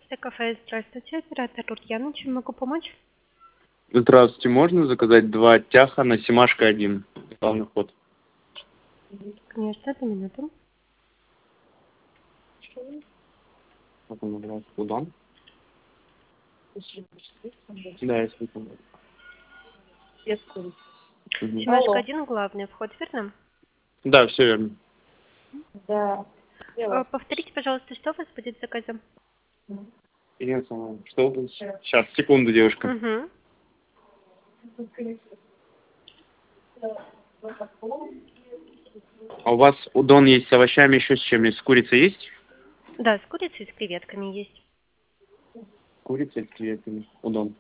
Кафе, здравствуйте, оператор Ульяна, чем могу помочь? Здравствуйте, можно заказать 2 тяха на Семашко 1, главный вход? Конечно, одну минуту. Как он называется? Удон? Да, я слышал. Семашко 1, главный вход, верно? Да, все верно. Да. Повторите, пожалуйста, что у вас будет в заказе? Ирина Самойловна, что вы? Сейчас, секунду, девушка. Угу. А у вас удон есть с овощами, еще с чем? С курицей есть? Да, с курицей и с креветками есть. Курица с креветками. Удон.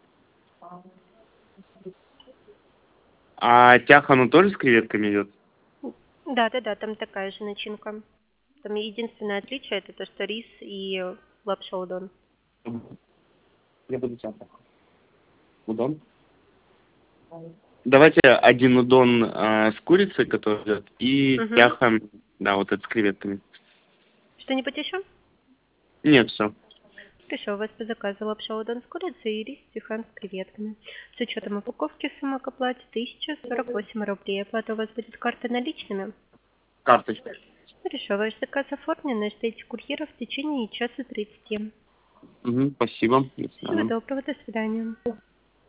А тяха, ну тоже с креветками идет? Да, там такая же начинка. Там единственное отличие это то, что рис и лапша удон. Я буду тяха. Удон? Давайте один удон с курицей, который идет, и Угу. тяха, да, вот это с креветками. Что-нибудь еще? Нет, все. Хорошо, у вас по заказу лапша удон с курицей и рис тихан с креветками. С учетом упаковки сумма к оплате 1048 рублей. Оплата у вас будет картой наличными. Карточка. Хорошо, ваш заказ оформлен, ждите курьера в течение часа 30. Угу, спасибо. До Всего свидания. доброго, до свидания.